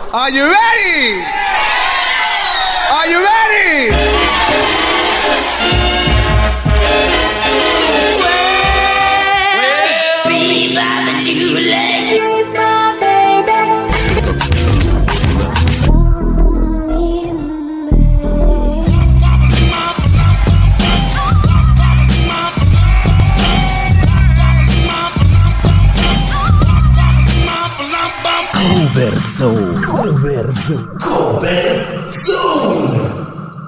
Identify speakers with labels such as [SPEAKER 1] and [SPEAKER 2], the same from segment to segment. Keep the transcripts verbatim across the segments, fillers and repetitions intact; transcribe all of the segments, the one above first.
[SPEAKER 1] Are you ready? Are you ready?
[SPEAKER 2] Well, baby, I'm a new leg. She's my
[SPEAKER 3] Cover Zone. Cover Zone. Cover Zone.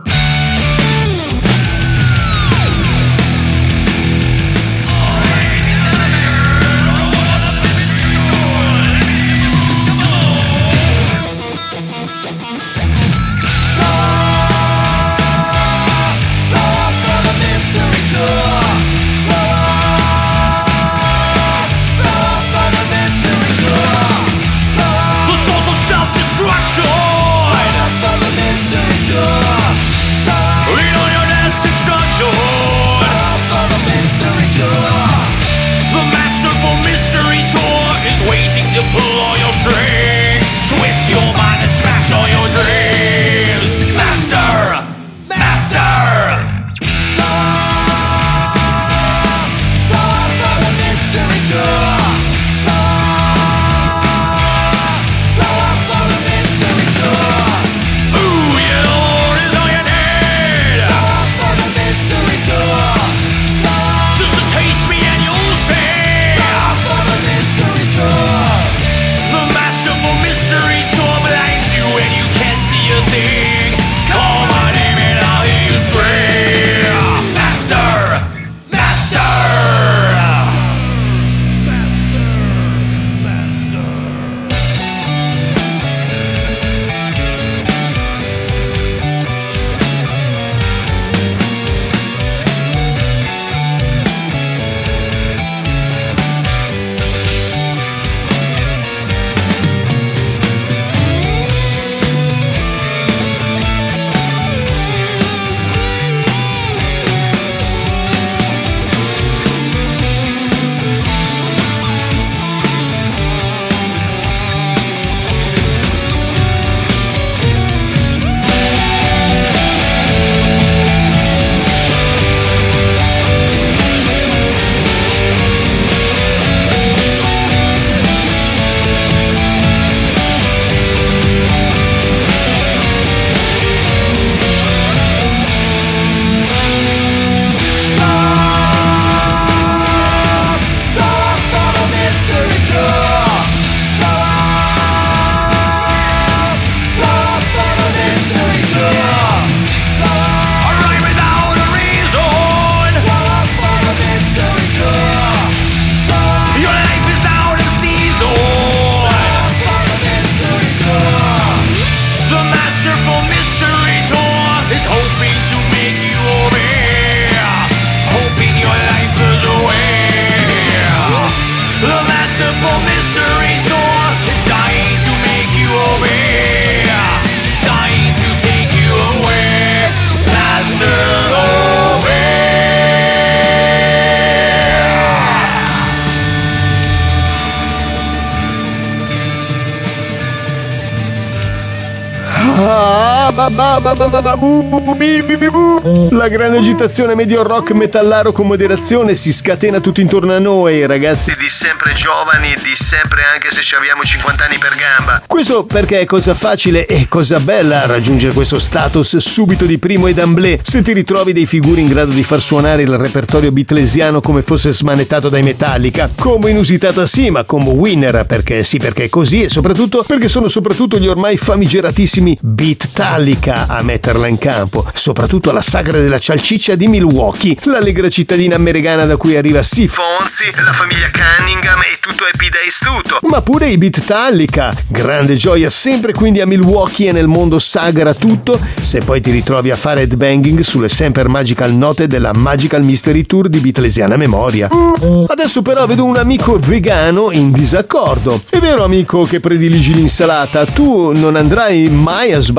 [SPEAKER 3] La grande agitazione medio rock metallaro con moderazione si scatena tutto intorno a noi, ragazzi di sempre giovani, di sempre anche se ci abbiamo cinquanta anni per gamba. Questo perché è cosa facile e cosa bella raggiungere questo status subito di primo ed amblè se ti ritrovi dei figuri in grado di far suonare il repertorio beatlesiano come fosse smanettato dai Metallica. Combo inusitata sì, ma combo winner, perché sì, perché è così, e soprattutto perché sono soprattutto gli ormai famigeratissimi Beatallica a metterla in campo, soprattutto alla sagra della salsiccia di Milwaukee, l'allegra cittadina americana da cui arriva sì Fonzi, la famiglia Cunningham e tutto Happy Days tutto, ma pure i Beatallica, grande gioia sempre quindi a Milwaukee e nel mondo sagra tutto, se poi ti ritrovi a fare headbanging sulle sempre magical note della Magical Mystery Tour di Beatlesiana memoria. Adesso però vedo un amico vegano in disaccordo. È vero amico che prediligi l'insalata, tu non andrai mai a sbattere i tuoi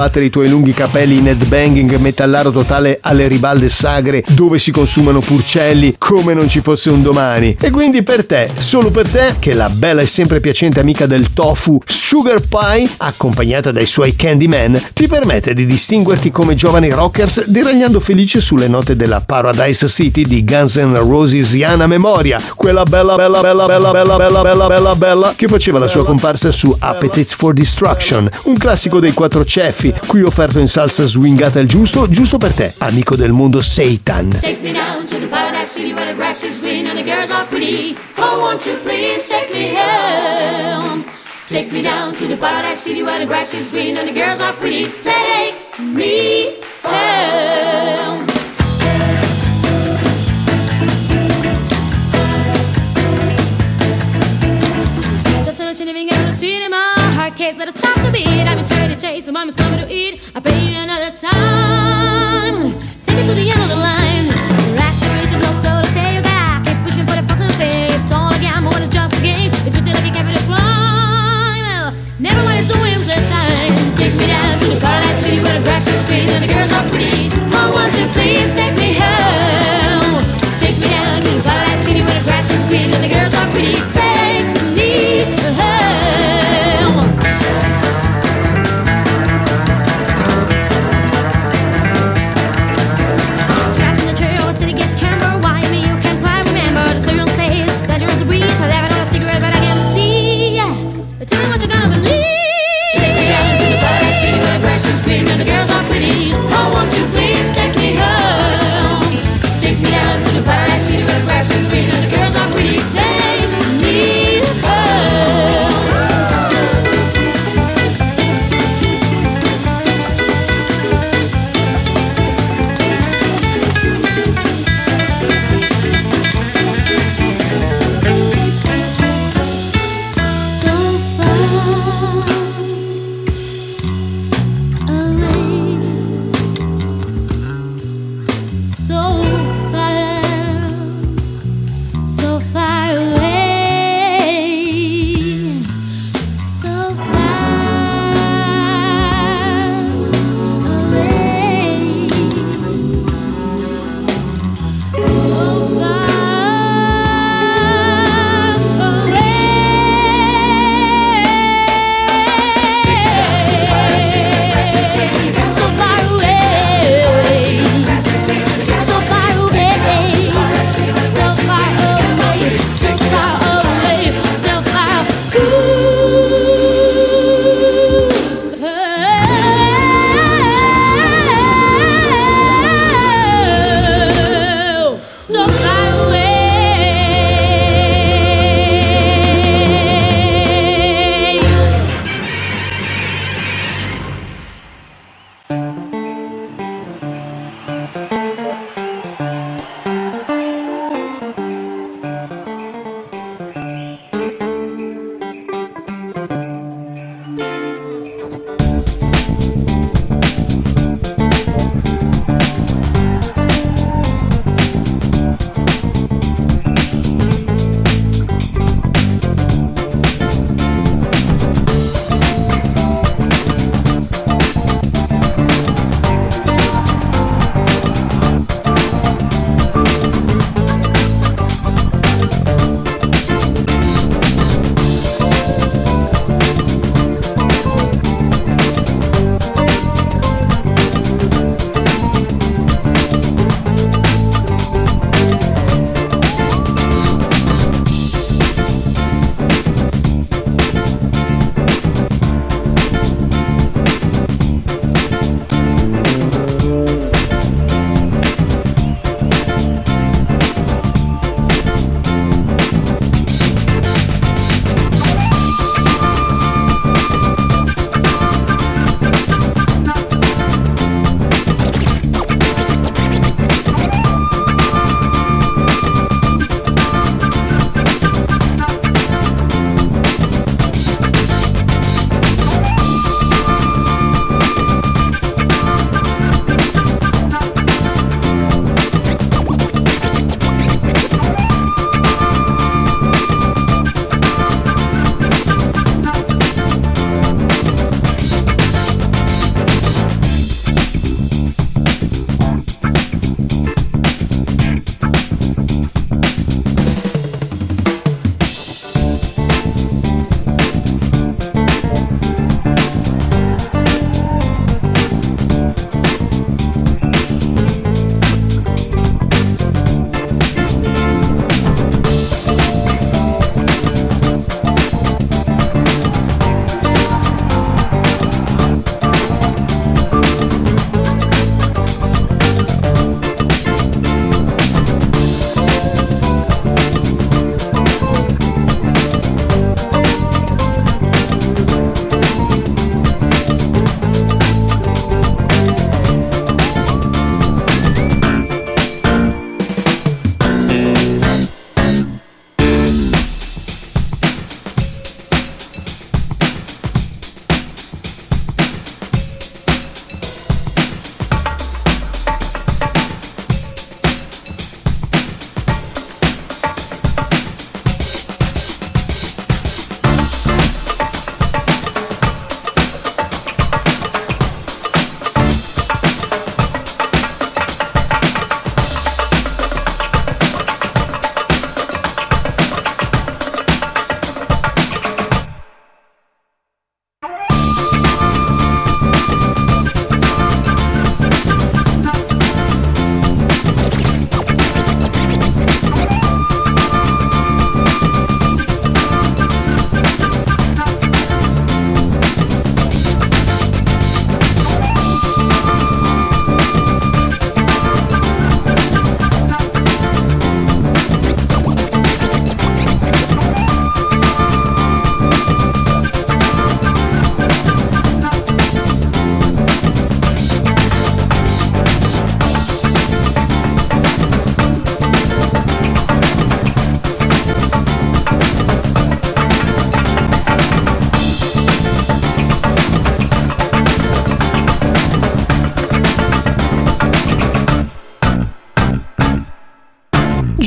[SPEAKER 3] lunghi capelli in headbanging metallaro totale alle ribalde sagre dove si consumano purcelli come non ci fosse un domani. E quindi per te, solo per te, che la bella e sempre piacente amica del tofu Sugar Pie, accompagnata dai suoi Candyman, ti permette di distinguerti come giovani rockers deragliando felice sulle note della Paradise City di Guns N' Rosesiana memoria, quella bella bella bella bella bella bella bella bella bella che faceva la sua comparsa su Appetite for Destruction, un classico dei quattro ceffi, qui offerto in salsa swingata al giusto, giusto per te, amico del mondo Satan.
[SPEAKER 2] Take me down to the Paradise City where the grass is green and the girls are pretty. Oh, won't you please take me home? Take me down to the Paradise City where the grass is green and the girls are pretty. Take me home. Just a little living in the cinema, arcades let us stop to beat. I'm in charity chase, so I'm something to eat. I'll pay you another time. Take it to the end of the line. Racks and riches, no soul to say you got. Keep pushing for the fucking fate. It's all a gamble, it's just a game. It's treated like a capital crime. Never mind, it's a winter time. Take me down to the Paradise City where the grass is green and the girls are pretty. Oh, won't you please take me home? Take me down to the Paradise City where the grass is green and the girls are pretty. Take me home. Strap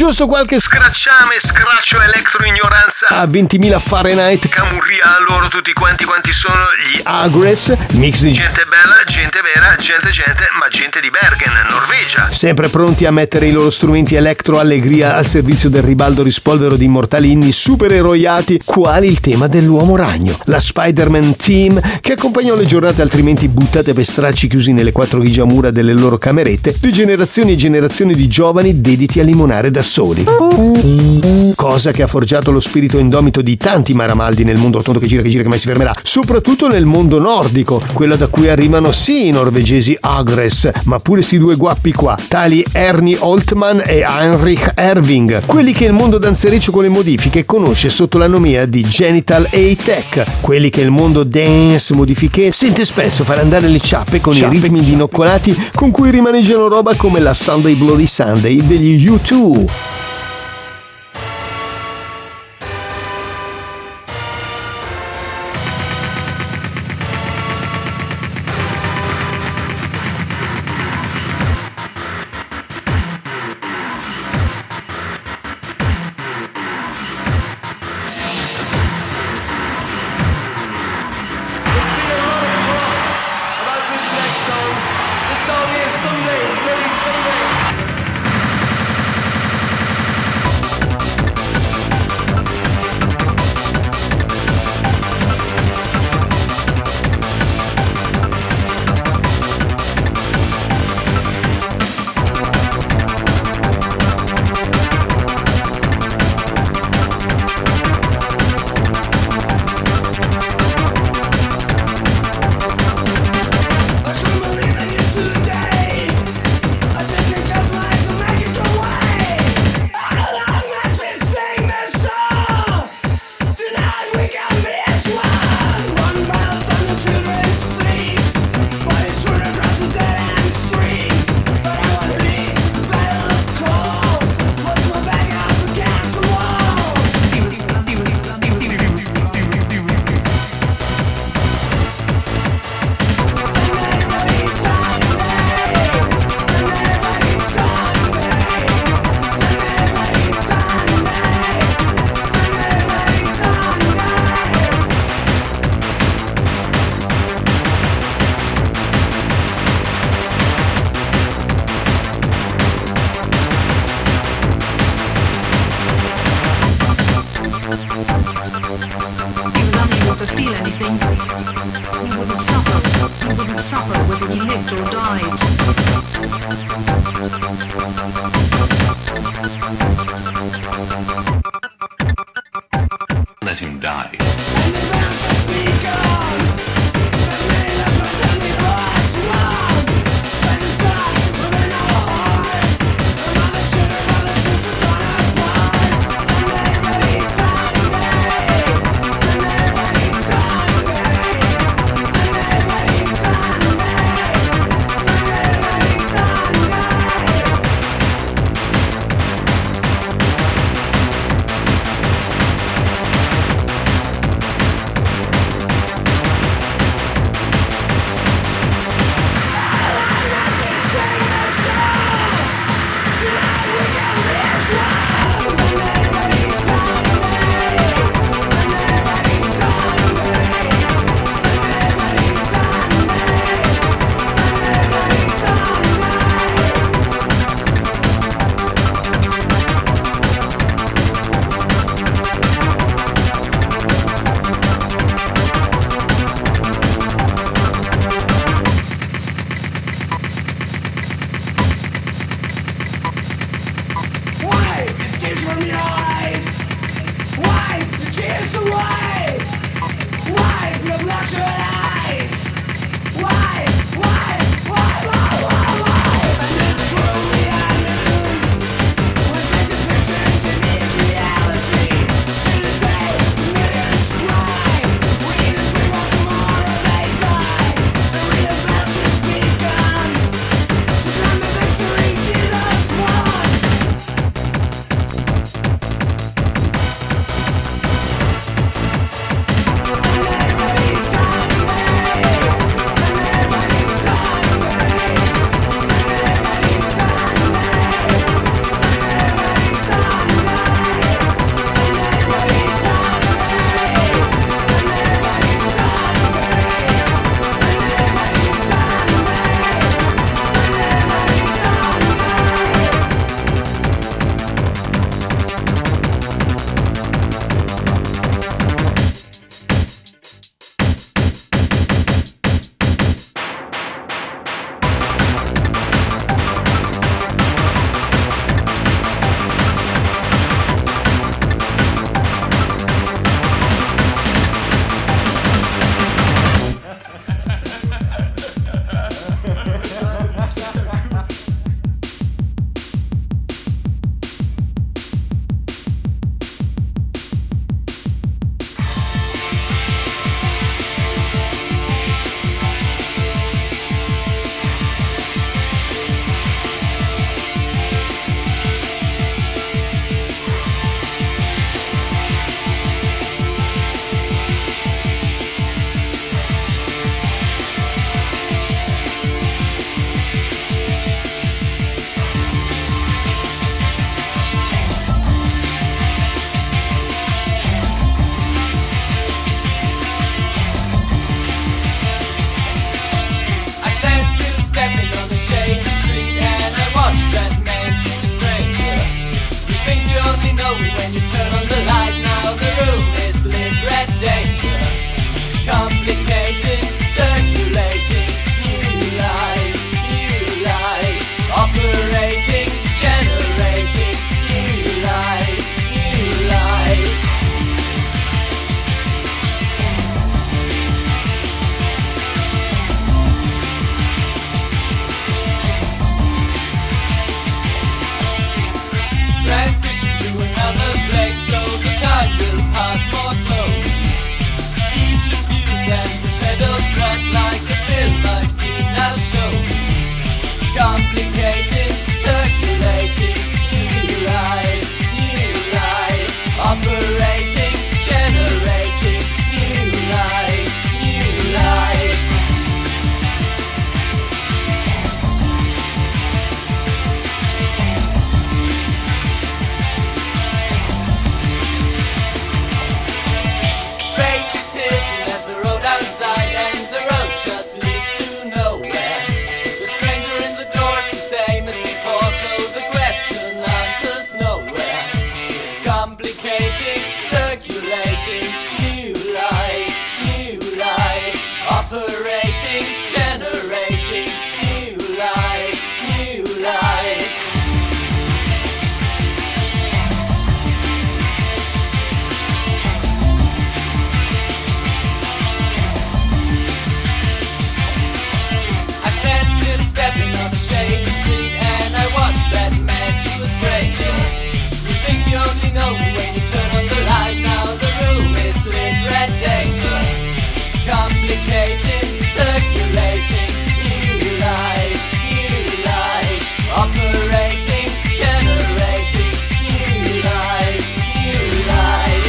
[SPEAKER 3] giusto qualche scracciame, scraccio electro ignoranza a ventimila Fahrenheit, camurria a loro tutti quanti quanti sono gli Aggress, mix di gente bella, gente vera, gente gente, ma gente di Bergen, Norvegia, sempre pronti a mettere i loro strumenti electro allegria al servizio del ribaldo rispolvero di immortali inni supereroiati quali il tema dell'uomo ragno, la Spider-Man Team che accompagnò le giornate altrimenti buttate per stracci chiusi nelle quattro mura delle loro camerette, di generazioni e generazioni di giovani dediti a limonare da soli. Cosa che ha forgiato lo spirito indomito di tanti maramaldi nel mondo rotondo che gira che gira che mai si fermerà, soprattutto nel mondo nordico, quello da cui arrivano sì i norvegesi Aggress, ma pure sti due guappi qua, tali Ernie Holtman e Heinrich Erving, quelli che il mondo danzereccio con le modifiche conosce sotto la nomea di Genital A-Tech, quelli che il mondo dance modifiche sente spesso far andare le ciappe con ciappe. i ritmi dinoccolati con cui rimaneggiano roba come la Sunday Bloody Sunday degli U due.
[SPEAKER 4] Let him die.
[SPEAKER 5] goes right like a film I've seen. Now show me. Complicating, circulating, new life, new life. Operating, generating, new life, new life. Space is hidden at the road outside, and the road just leads to nowhere. The stranger in the door's the same as before, so the question answers nowhere. Complicating, circulating, new life, new life. Operating, generating, new life, new life. I stand still stepping on the shady street, and I watch that man to a stranger. You think you only know me when you turn on the light. Now the room is lit, red danger. Complicating, circulating, new life, new life. Operating, generating, new life, new life.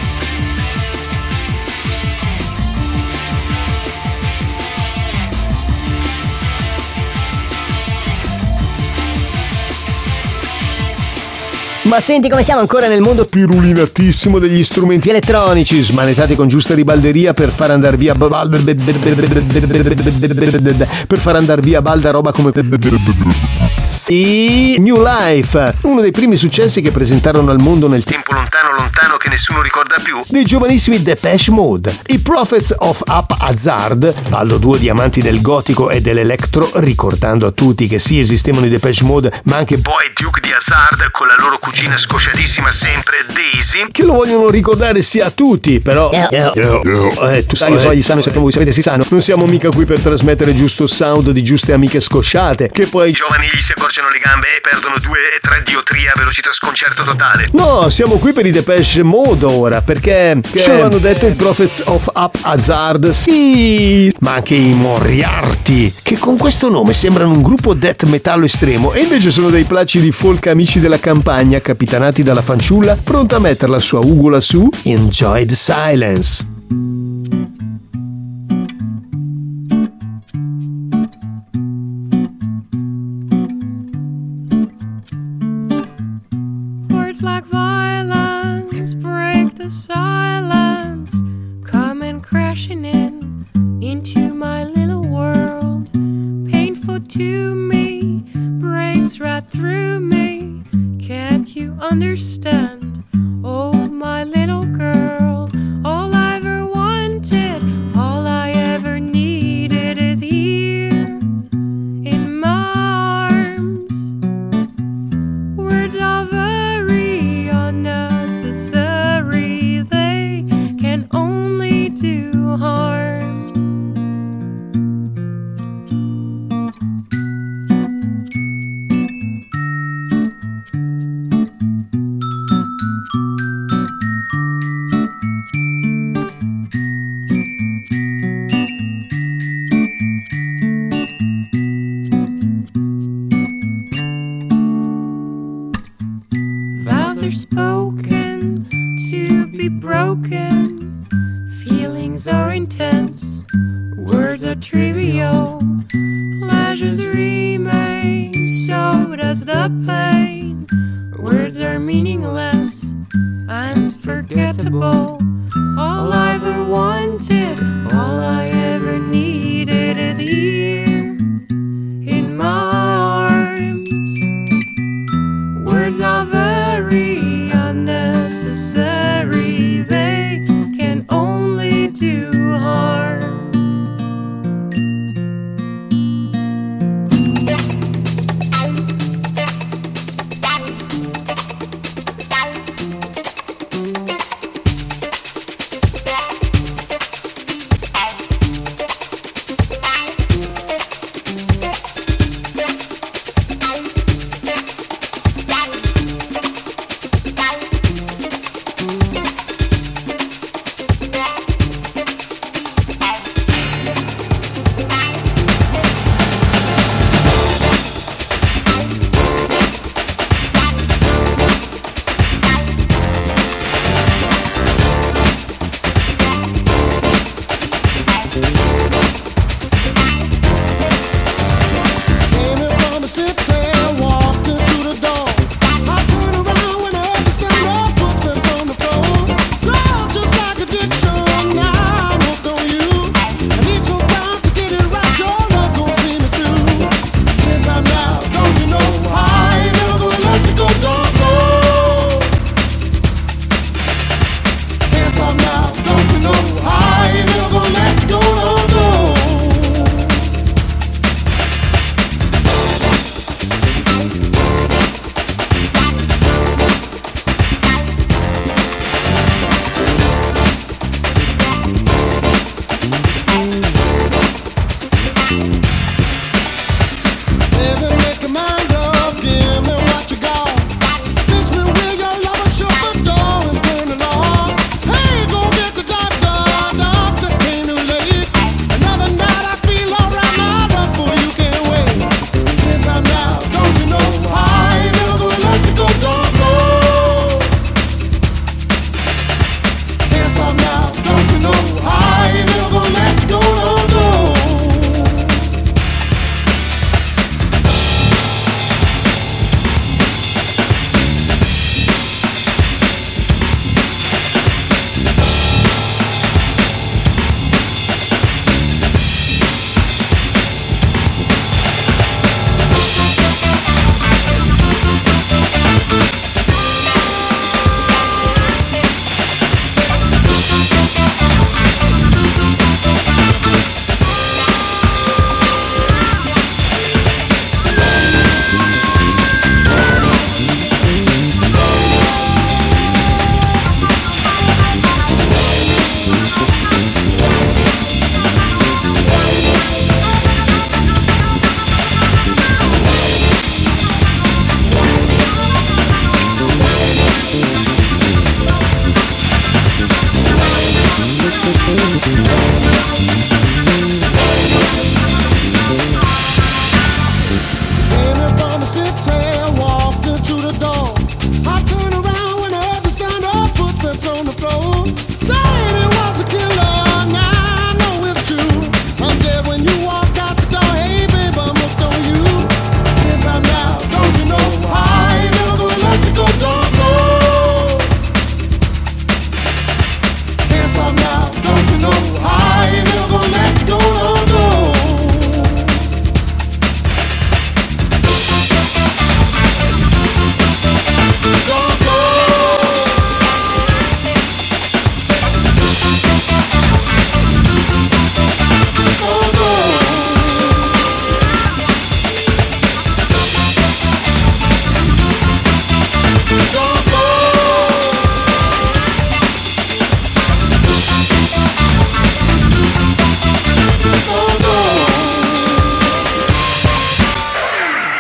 [SPEAKER 3] Ma senti come siamo ancora nel mondo pirulinatissimo degli strumenti elettronici, smanettati con giusta ribalderia per far andar via per far andar via balda roba come sì, New Life, uno dei primi successi che presentarono al mondo nel tempo lontano lontano che nessuno ricorda più, dei giovanissimi Depeche Mode. I Prophets of Haphazard, ballo duo di amanti del gotico e dell'electro, ricordando a tutti che sì, esistevano i Depeche Mode, ma anche Boy Duke di Hazard con la loro cugina scosciatissima sempre, Daisy, che lo vogliono ricordare sia a tutti, però yeah. Yeah. Yeah. Eh, tu sai, io so, gli sanno, sappiamo voi, sapete, si sanno, non siamo mica qui per trasmettere giusto sound di giuste amiche scosciate, che poi i giovani gli si accorciano le gambe e perdono due e tre diotrie a velocità sconcerto totale. No, siamo qui per i Depeche Mode ora, perché che... ce l'hanno detto i Prophets of Haphazard, sì, ma anche i Moriarty, che con questo nome sembrano un gruppo death metallo estremo e invece sono dei placidi folk amici della campagna, capitanati dalla fanciulla, pronta a mettere la sua ugola su Enjoy the Silence.
[SPEAKER 6] Words like violence break the silence, coming crashing in into my little world. Painful to me, breaks right through me. Can't you understand? Oh, my little girl, all I ever wanted, all I ever needed is here in my arms. Words are very unnecessary, they can only do harm. Vows are spoken to be broken, feelings are intense, words are trivial, pleasures remain, so does the pain. Words are meaningless and forgettable. All I ever wanted, all I ever needed is here in my arms. Words are very unnecessary, they can only do harm.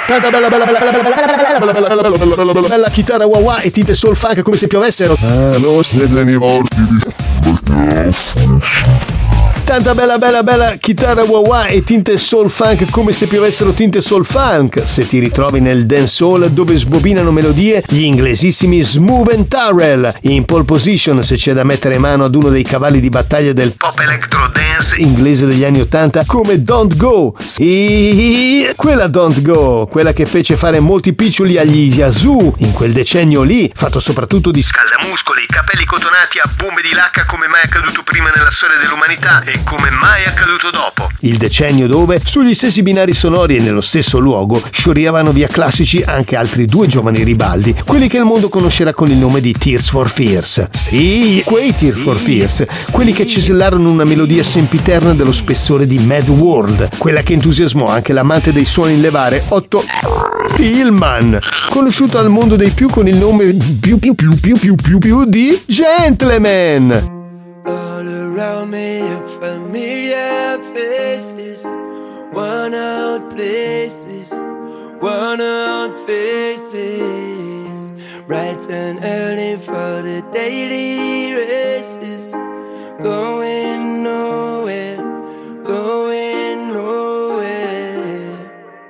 [SPEAKER 3] Tanta bella bella bella bella bella bella bella bella bella bella bella chitarra wah wah e tinte soul funk come se piovessero.
[SPEAKER 1] Ah, non siete nei morti di...
[SPEAKER 3] Tanta bella bella bella chitarra wah wah e tinte soul funk come se piovessero tinte soul funk. Se ti ritrovi nel dancehall dove sbobinano melodie gli inglesissimi Smooth and Tarrell. In pole position se c'è da mettere mano ad uno dei cavalli di battaglia del pop electro dance inglese degli anni ottanta come Don't Go. Sì, quella Don't Go, quella che fece fare molti piccioli agli Yazoo in quel decennio lì, fatto soprattutto di scaldamuscoli, capelli cotonati a bombe di lacca come mai accaduto prima nella storia dell'umanità e come mai accaduto dopo. Il decennio dove, sugli stessi binari sonori e nello stesso luogo, sciorivano via classici anche altri due giovani ribaldi, quelli che il mondo conoscerà con il nome di Tears for Fears. Sì, quei Tears for Fears, quelli che cesellarono una melodia sempiterna dello spessore di Mad World, quella che entusiasmò anche l'amante dei suoni in levare Otto Tillman, conosciuto al mondo dei più con il nome più più più più più più più di Gentleman.
[SPEAKER 7] All around me are familiar faces, worn out places, worn out faces, bright and early for the daily races, going nowhere, going nowhere.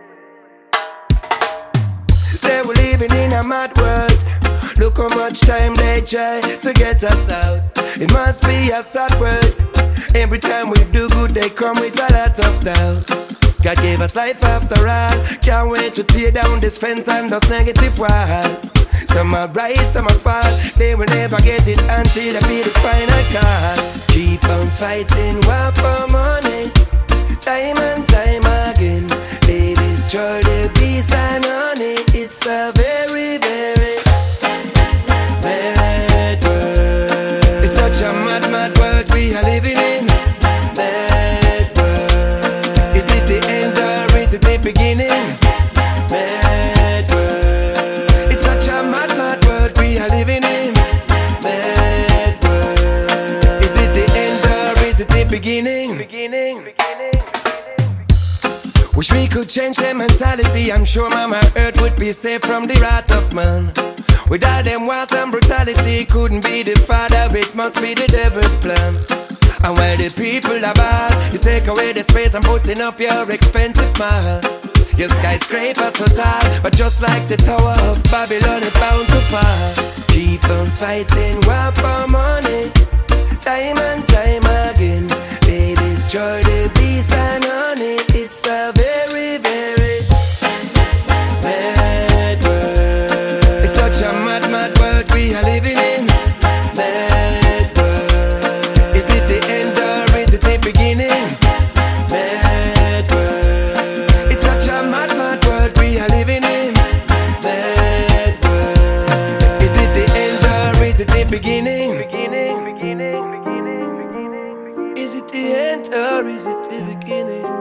[SPEAKER 7] Say we're living in a mad world. Look how much time they try to get us out. It must be a sad word. Every time we do good, they come with a lot of doubt. God gave us life after all. Can't wait to tear down this fence and those negative walls. Some are rise, some are fall. They will never get it until they feel the final call. Keep on fighting, war for money, time and time again. They destroy the peace and honey. It's a very, very mad world. It's such a mad, mad world we are living in. Mad world. Is it the end or is it the beginning? Mad world. It's such a mad, mad world we are living in. Mad world. Is it the end or is it the beginning? Beginning. Beginning. Wish we could change their mentality. I'm sure Mama Earth would be safe from the wrath of man. With all them wars and brutality, couldn't be the father, it must be the devil's plan. And while the people are bad, you take away the space and putting up your expensive mall. Your skyscraper so tall, but just like the Tower of Babylon, it's bound to fall. Keep on fighting, war for money, time and time again. They destroy the peace and honey. It's a very, very mad world. It's such a mad, mad world we are living in. Mad world. Is it the end or is it the beginning? Mad world. It's such a mad, mad world we are living in. Mad world. Is it the end or is it the beginning? Beginning, beginning, beginning, beginning. Is it the end or is it the beginning?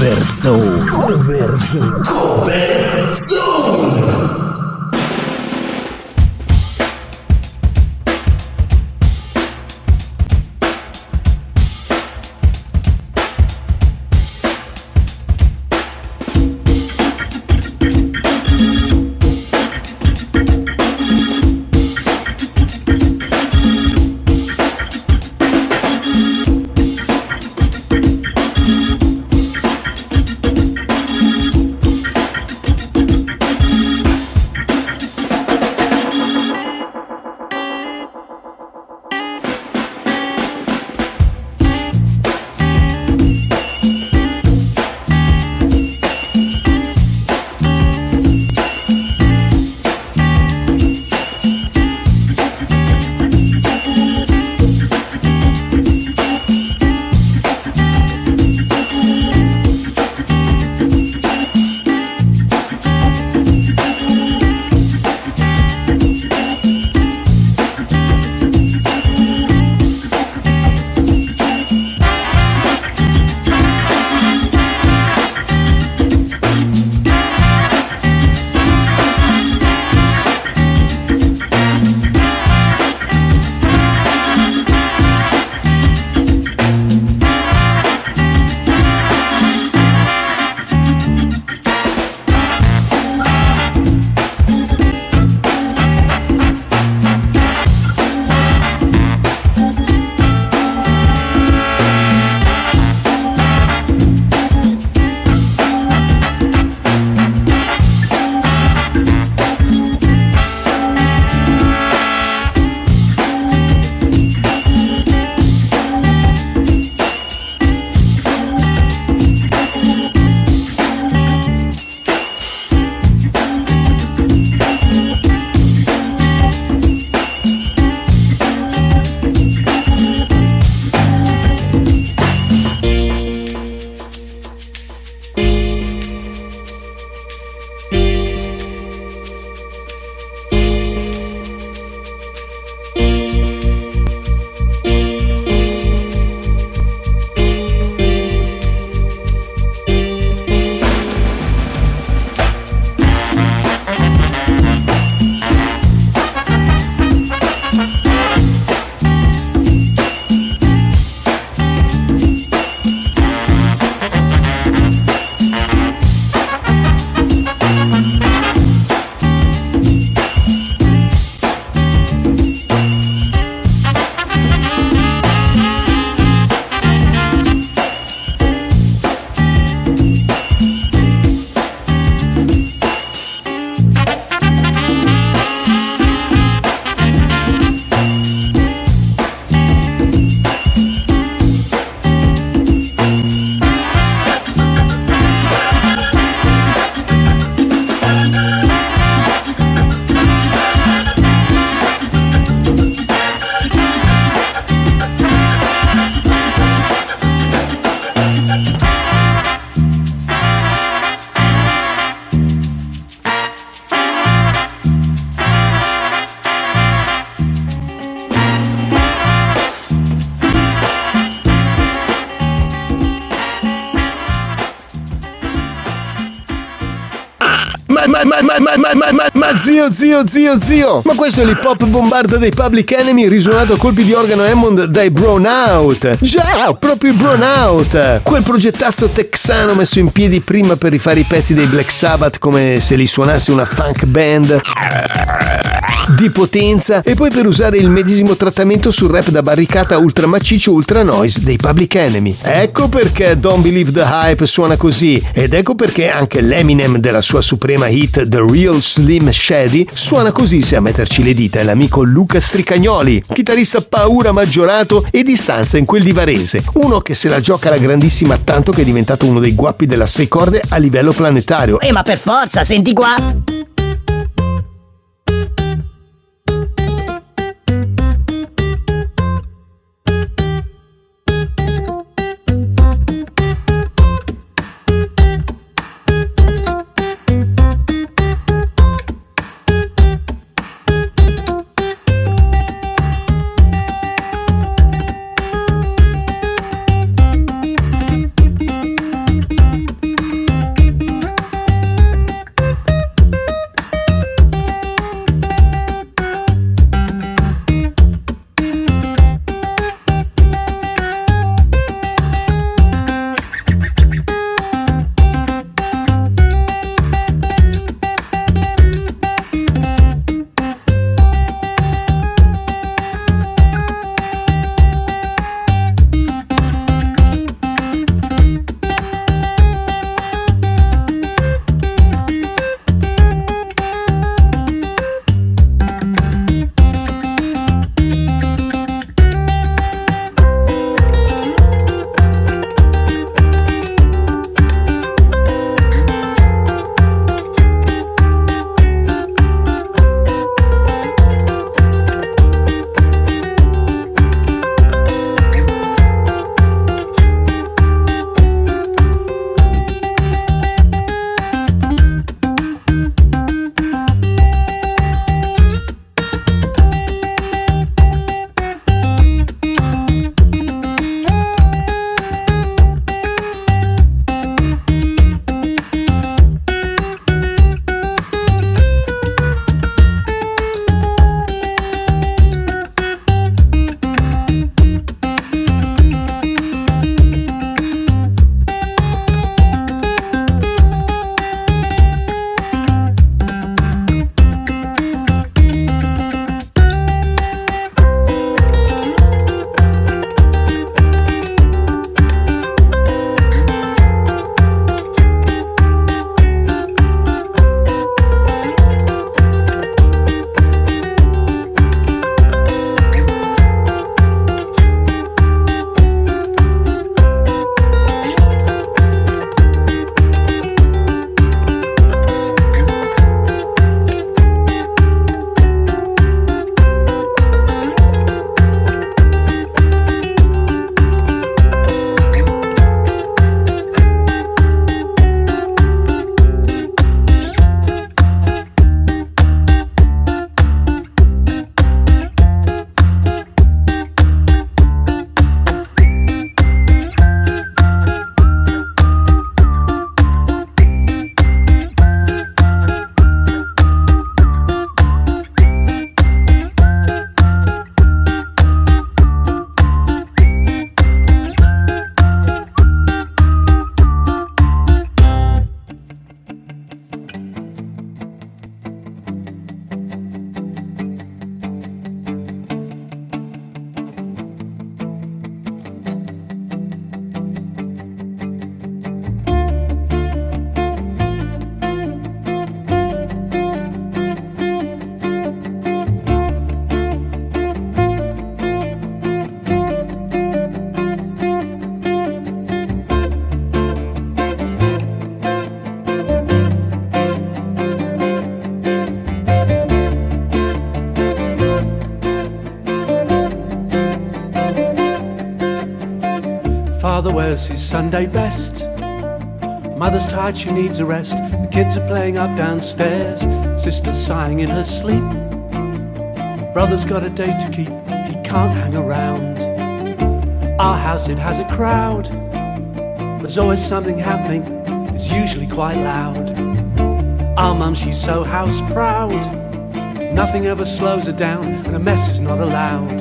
[SPEAKER 3] Cover Zone. Cover Zone. Cover Zone. Ma, ma, ma, ma, ma, ma, ma, ma zio, zio, zio, zio! Ma questo è l'hip hop bombarda dei Public Enemy, risuonato a colpi di organo Hammond dai Brownout. Già, proprio i Brownout! Quel progettazzo texano messo in piedi prima per rifare i pezzi dei Black Sabbath come se li suonasse una funk band di potenza, e poi per usare il medesimo trattamento sul rap da barricata ultra macciccio ultra noise dei Public Enemy. Ecco perché Don't Believe the Hype suona così, ed ecco perché anche l'Eminem della sua suprema hit The Real Slim Shady suona così, se a metterci le dita è l'amico Luca Stricagnoli, chitarrista paura maggiorato e di stanza in quel di Varese, uno che se la gioca alla grandissima tanto che è diventato uno dei guappi della sei corde a livello planetario.
[SPEAKER 8] Eh ma per forza, senti qua! Father wears his Sunday best. Mother's tired, she needs a rest. The kids are playing up downstairs. Sister's sighing in her sleep. Brother's got a date to keep, he can't hang around. Our house, it has a crowd. There's always something happening, it's usually quite loud. Our mum, she's so house proud. Nothing ever slows her down, and a mess is not allowed.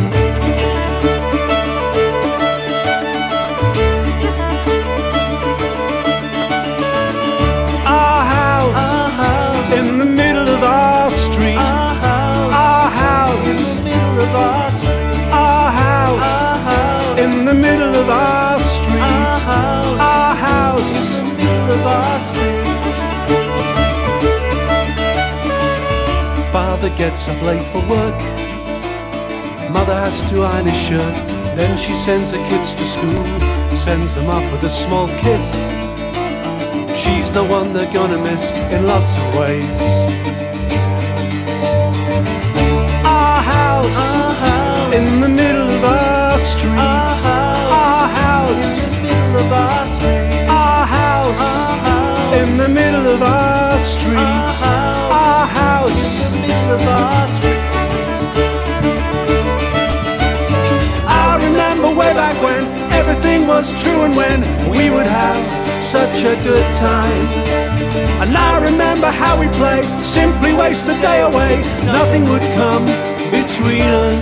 [SPEAKER 8] Our house, our house in the middle of our street. Our house, our house in the middle of our street. Our house, our house in the middle of our street. Our house, our house in the middle of our street. Father gets up late for work. Mother has to iron his shirt. Then she sends the kids to school, sends them off with a small kiss. She's the one they're gonna miss in lots of ways. Our house, our house in the middle of our street. Our house, our house in the middle of our street. Our house, our house in the middle of our street. Our house in the middle of our street. I remember way back when everything was true and when we would have such a good time. And I remember how we played, simply waste the day away. Nothing would come between us.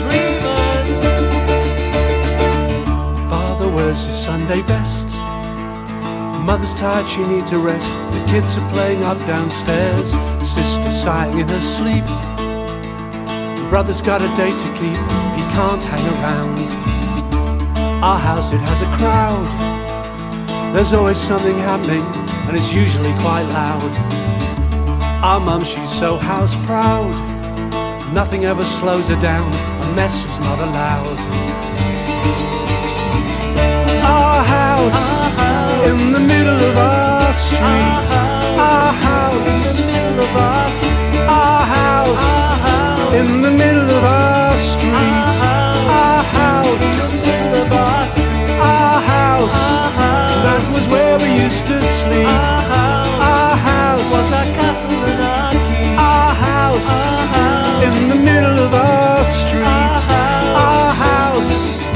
[SPEAKER 8] Father wears his Sunday best. Mother's tired, she needs a rest. The kids are playing up downstairs. Sister sighing in her sleep. Brother's got a date to keep, he can't hang around. Our house, it has a crowd. There's always something happening, and it's usually quite loud. Our mum, she's so house proud. Nothing ever slows her down, a mess is not allowed. Our house, our house in the middle of our street. Our house in the middle of our street. Our house, our house in the middle of our street. Our house in the middle of our street. Our house, that was where we used to sleep. Our house was our castle and our key. Our house in the middle of our street. Our house.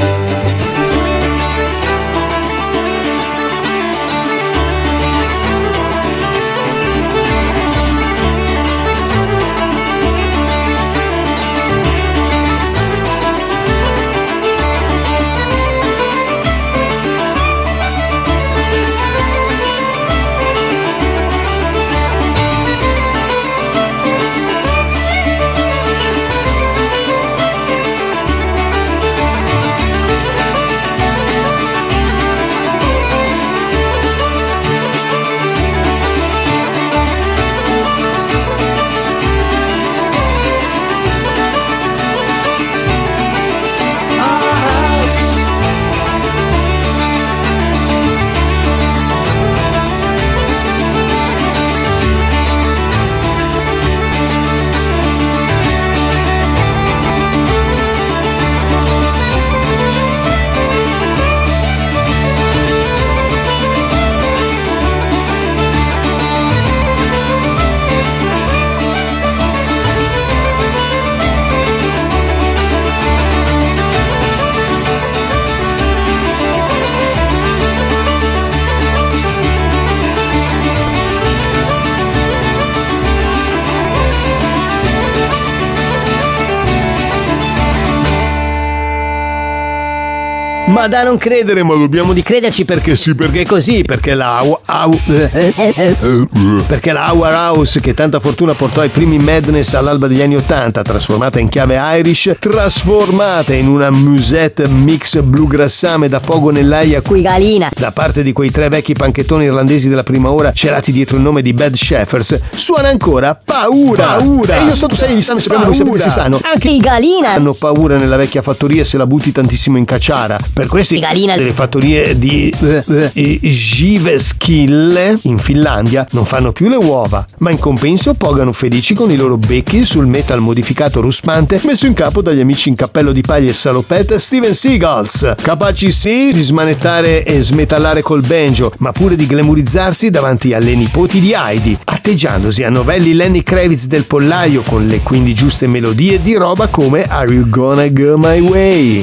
[SPEAKER 3] Ma da non credere, ma dobbiamo di crederci perché sì, perché così, perché la au, au, eh, eh, eh, perché la Our House, che tanta fortuna portò ai primi Madness all'alba degli anni ottanta, trasformata in chiave Irish, trasformata in una musette mix bluegrassame da pogo nell'aia
[SPEAKER 9] qui galina,
[SPEAKER 3] da parte di quei tre vecchi panchettoni irlandesi della prima ora celati dietro il nome di Bad Shepherds, suona ancora paura, paura. E io so tu sai, gli sanno, sappiamo, voi sapete, si sanno,
[SPEAKER 9] anche i galina
[SPEAKER 3] hanno paura nella vecchia fattoria se la butti tantissimo in cacciara. Per questi delle fattorie di eh, eh, Jyväskylä in Finlandia non fanno più le uova, ma in compenso pogano felici con i loro becchi sul metal modificato ruspante messo in capo dagli amici in cappello di paglia e salopette Steven Seagals, capaci sì di smanettare e smetallare col banjo, ma pure di glamurizzarsi davanti alle nipoti di Heidi, atteggiandosi a novelli Lenny Kravitz del pollaio con le quindi giuste melodie di roba come Are You Gonna Go My Way?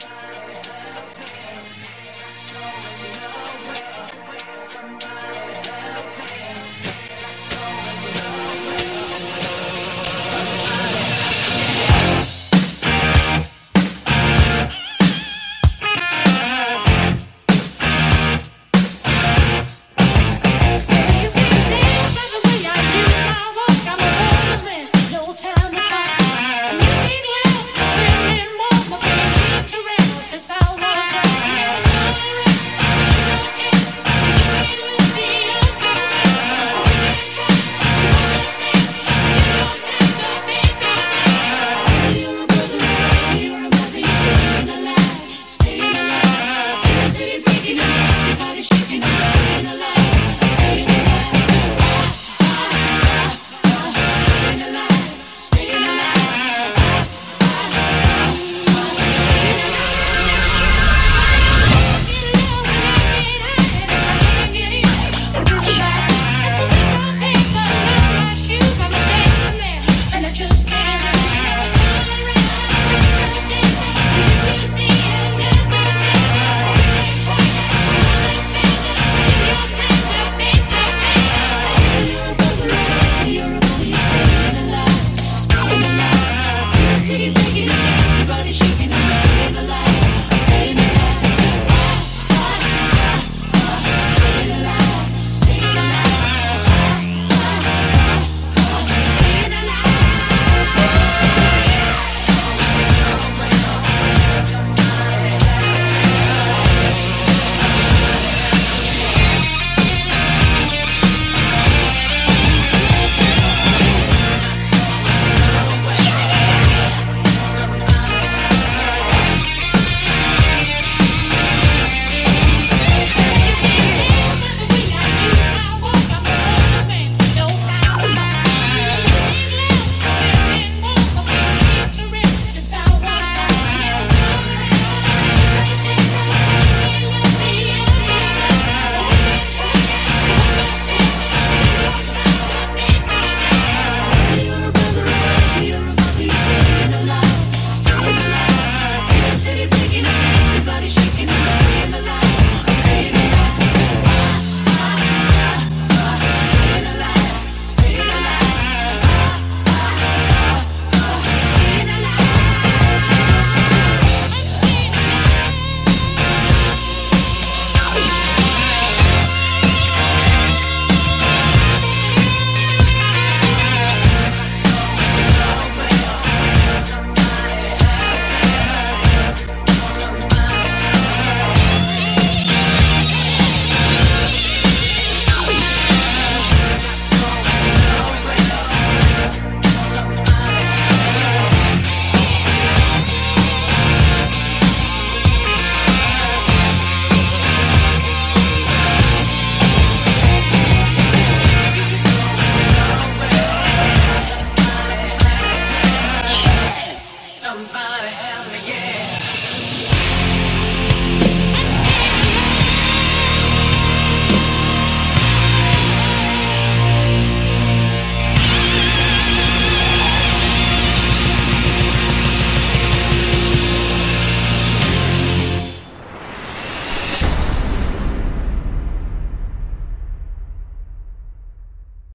[SPEAKER 9] Bye.